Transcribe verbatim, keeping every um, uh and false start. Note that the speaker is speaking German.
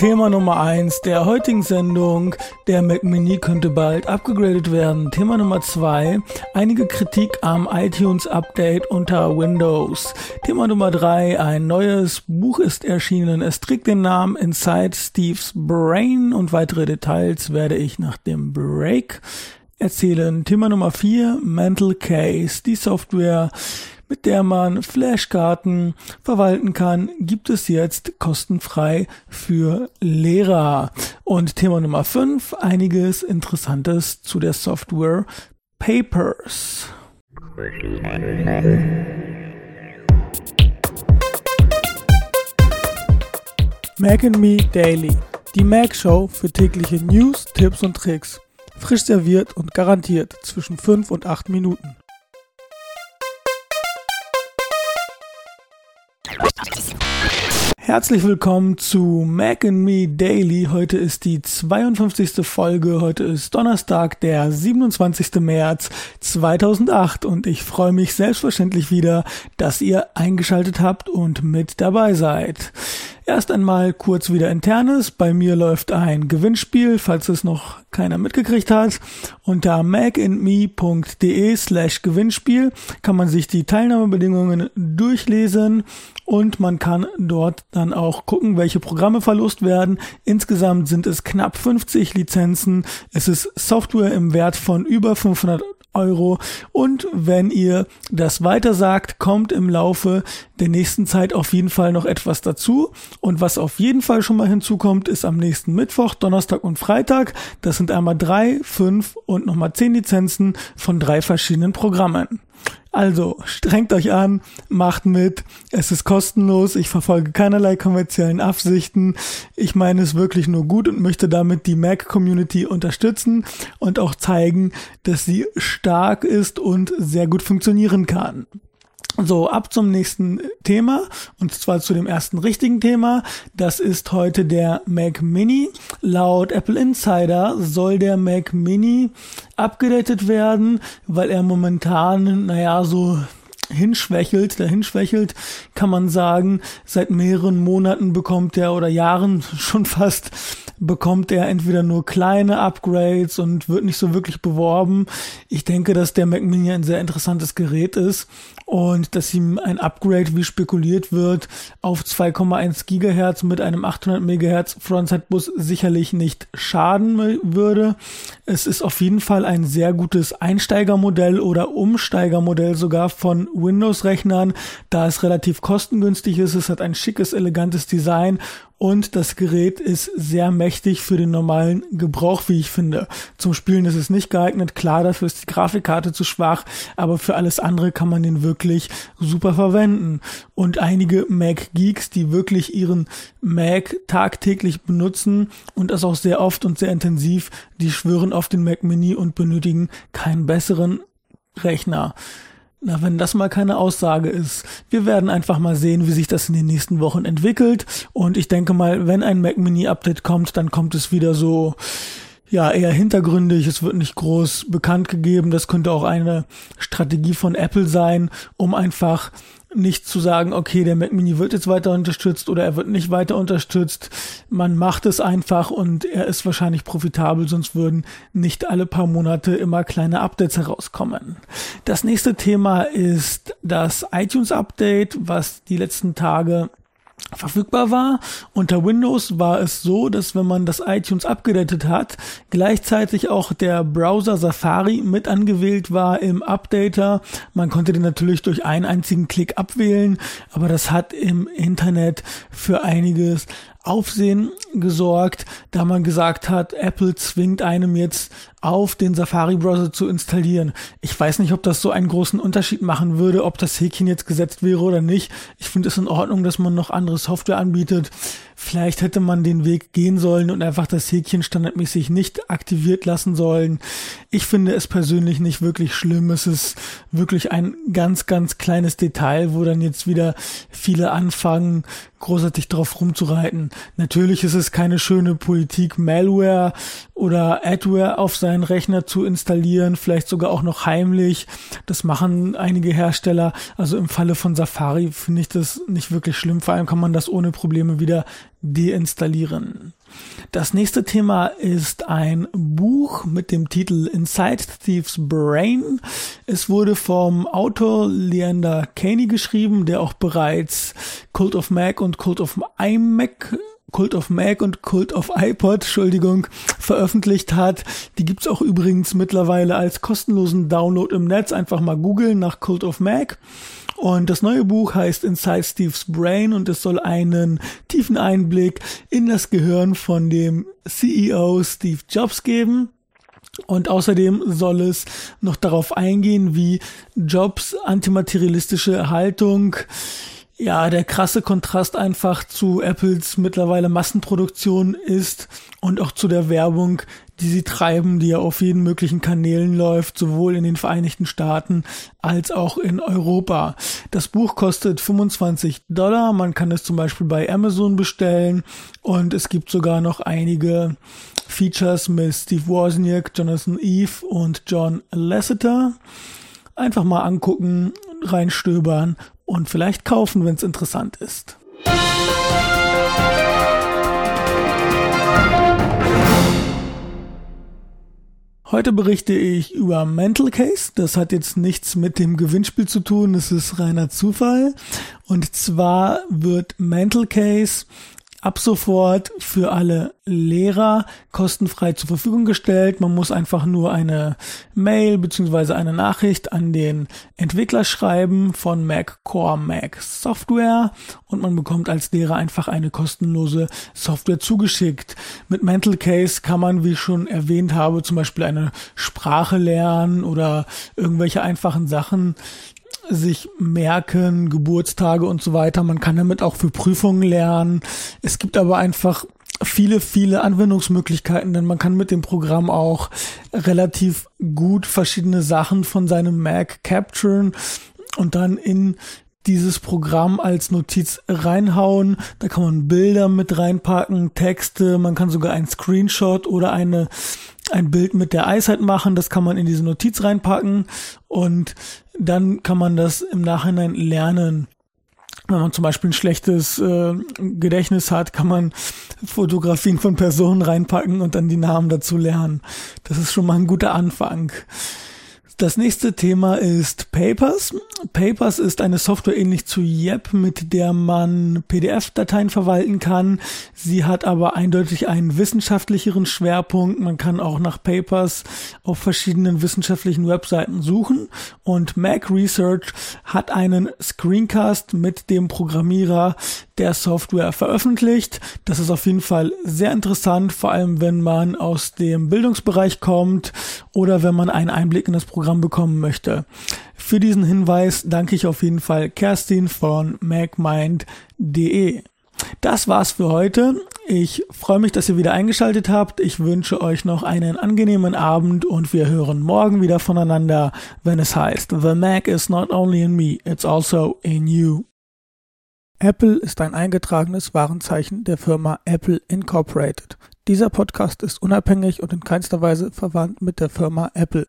Thema Nummer eins der heutigen Sendung, der Mac Mini könnte bald abgegradet werden. Thema Nummer zwei, einige Kritik am iTunes Update unter Windows. Thema Nummer drei, ein neues Buch ist erschienen. Es trägt den Namen Inside Steve's Brain und weitere Details werde ich nach dem Break erzählen. Thema Nummer vier, Mental Case, die Software, mit der man Flashkarten verwalten kann, gibt es jetzt kostenfrei für Lehrer. Und Thema Nummer fünf, einiges Interessantes zu der Software Papers. Mac and Me Daily, die Mac Show für tägliche News, Tipps und Tricks. Frisch serviert und garantiert zwischen fünf und acht Minuten. Herzlich willkommen zu Mac and Me Daily. Heute ist die zweiundfünfzigste Folge. Heute ist Donnerstag, der siebenundzwanzigster März zweitausendacht und ich freue mich selbstverständlich wieder, dass ihr eingeschaltet habt und mit dabei seid. Erst einmal kurz wieder Internes. Bei mir läuft ein Gewinnspiel, falls es noch keiner mitgekriegt hat. Unter macandme.de slash Gewinnspiel kann man sich die Teilnahmebedingungen durchlesen und man kann dort dann auch gucken, welche Programme verlost werden. Insgesamt sind es knapp fünfzig Lizenzen. Es ist Software im Wert von über fünfhundert Euro und wenn ihr das weitersagt, kommt im Laufe der nächsten Zeit auf jeden Fall noch etwas dazu und was auf jeden Fall schon mal hinzukommt, ist am nächsten Mittwoch, Donnerstag und Freitag. Das sind einmal drei, fünf und nochmal zehn Lizenzen von drei verschiedenen Programmen. Also, strengt euch an, macht mit, es ist kostenlos, ich verfolge keinerlei kommerziellen Absichten, ich meine es wirklich nur gut und möchte damit die Mac-Community unterstützen und auch zeigen, dass sie stark ist und sehr gut funktionieren kann. So, ab zum nächsten Thema und zwar zu dem ersten richtigen Thema. Das ist heute der Mac Mini. Laut Apple Insider soll der Mac Mini abgedatet werden, weil er momentan, naja, so hinschwächelt, dahin schwächelt, kann man sagen. Seit mehreren Monaten bekommt er oder Jahren schon fast bekommt er entweder nur kleine Upgrades und wird nicht so wirklich beworben. Ich denke, dass der Mac Mini ein sehr interessantes Gerät ist und dass ihm ein Upgrade, wie spekuliert wird, auf zwei Komma eins Gigahertz mit einem achthundert Megahertz Frontside-Bus sicherlich nicht schaden würde. Es ist auf jeden Fall ein sehr gutes Einsteigermodell oder Umsteigermodell sogar von Windows-Rechnern, da es relativ kostengünstig ist. Es hat ein schickes, elegantes Design und das Gerät ist sehr mächtig für den normalen Gebrauch, wie ich finde. Zum Spielen ist es nicht geeignet, klar, dafür ist die Grafikkarte zu schwach, aber für alles andere kann man den wirklich super verwenden. Und einige Mac-Geeks, die wirklich ihren Mac tagtäglich benutzen und das auch sehr oft und sehr intensiv, die schwören auf den Mac Mini und benötigen keinen besseren Rechner. Na, wenn das mal keine Aussage ist. Wir werden einfach mal sehen, wie sich das in den nächsten Wochen entwickelt. Und ich denke mal, wenn ein Mac Mini Update kommt, dann kommt es wieder so, ja, eher hintergründig. Es wird nicht groß bekannt gegeben. Das könnte auch eine Strategie von Apple sein, um einfach nicht zu sagen, okay, der Mac Mini wird jetzt weiter unterstützt oder er wird nicht weiter unterstützt. Man macht es einfach und er ist wahrscheinlich profitabel, sonst würden nicht alle paar Monate immer kleine Updates herauskommen. Das nächste Thema ist das iTunes Update, was die letzten Tage verfügbar war. Unter Windows war es so, dass wenn man das iTunes abgedatet hat, gleichzeitig auch der Browser Safari mit angewählt war im Updater. Man konnte den natürlich durch einen einzigen Klick abwählen, aber das hat im Internet für einiges Aufsehen gesorgt, da man gesagt hat, Apple zwingt einem jetzt auf, den Safari-Browser zu installieren. Ich weiß nicht, ob das so einen großen Unterschied machen würde, ob das Häkchen jetzt gesetzt wäre oder nicht. Ich finde es in Ordnung, dass man noch andere Software anbietet. Vielleicht hätte man den Weg gehen sollen und einfach das Häkchen standardmäßig nicht aktiviert lassen sollen. Ich finde es persönlich nicht wirklich schlimm. Es ist wirklich ein ganz, ganz kleines Detail, wo dann jetzt wieder viele anfangen, großartig drauf rumzureiten. Natürlich ist es keine schöne Politik, Malware oder Adware auf seinen Rechner zu installieren, vielleicht sogar auch noch heimlich. Das machen einige Hersteller. Also im Falle von Safari finde ich das nicht wirklich schlimm. Vor allem kann man das ohne Probleme wieder deinstallieren. Das nächste Thema ist ein Buch mit dem Titel Inside Steve's Brain. Es wurde vom Autor Leander Kahney geschrieben, der auch bereits Cult of Mac und Cult of iMac Cult of Mac und Cult of iPod, Entschuldigung, veröffentlicht hat. Die gibt's auch übrigens mittlerweile als kostenlosen Download im Netz. Einfach mal googeln nach Cult of Mac. Und das neue Buch heißt Inside Steve's Brain und es soll einen tiefen Einblick in das Gehirn von dem C E O Steve Jobs geben. Und außerdem soll es noch darauf eingehen, wie Jobs antimaterialistische Haltung, ja, der krasse Kontrast einfach zu Apples mittlerweile Massenproduktion ist und auch zu der Werbung, die sie treiben, die ja auf jeden möglichen Kanälen läuft, sowohl in den Vereinigten Staaten als auch in Europa. Das Buch kostet fünfundzwanzig Dollar, man kann es zum Beispiel bei Amazon bestellen und es gibt sogar noch einige Features mit Steve Wozniak, Jonathan Ive und John Lasseter. Einfach mal angucken, reinstöbern und vielleicht kaufen, wenn es interessant ist. Heute berichte ich über Mental Case. Das hat jetzt nichts mit dem Gewinnspiel zu tun, es ist reiner Zufall. Und zwar wird Mental Case ab sofort für alle Lehrer kostenfrei zur Verfügung gestellt. Man muss einfach nur eine Mail bzw. eine Nachricht an den Entwickler schreiben von Mac Core Mac Software und man bekommt als Lehrer einfach eine kostenlose Software zugeschickt. Mit Mental Case kann man, wie ich schon erwähnt habe, zum Beispiel eine Sprache lernen oder irgendwelche einfachen Sachen sich merken, Geburtstage und so weiter. Man kann damit auch für Prüfungen lernen. Es gibt aber einfach viele, viele Anwendungsmöglichkeiten, denn man kann mit dem Programm auch relativ gut verschiedene Sachen von seinem Mac capturen und dann in dieses Programm als Notiz reinhauen. Da kann man Bilder mit reinpacken, Texte, man kann sogar einen Screenshot oder eine ein Bild mit der Eyesight machen, das kann man in diese Notiz reinpacken und dann kann man das im Nachhinein lernen. Wenn man zum Beispiel ein schlechtes äh, Gedächtnis hat, kann man Fotografien von Personen reinpacken und dann die Namen dazu lernen. Das ist schon mal ein guter Anfang. Das nächste Thema ist Papers. Papers ist eine Software ähnlich zu Yep, mit der man P D F-Dateien verwalten kann. Sie hat aber eindeutig einen wissenschaftlicheren Schwerpunkt. Man kann auch nach Papers auf verschiedenen wissenschaftlichen Webseiten suchen. Und Mac Research hat einen Screencast mit dem Programmierer der Software veröffentlicht. Das ist auf jeden Fall sehr interessant, vor allem wenn man aus dem Bildungsbereich kommt oder wenn man einen Einblick in das Programm bekommen möchte. Für diesen Hinweis danke ich auf jeden Fall Kerstin von macmind punkt de. Das war's für heute. Ich freue mich, dass ihr wieder eingeschaltet habt. Ich wünsche euch noch einen angenehmen Abend und wir hören morgen wieder voneinander, wenn es heißt The Mac is not only in me, it's also in you. Apple ist ein eingetragenes Warenzeichen der Firma Apple Incorporated. Dieser Podcast ist unabhängig und in keinster Weise verwandt mit der Firma Apple.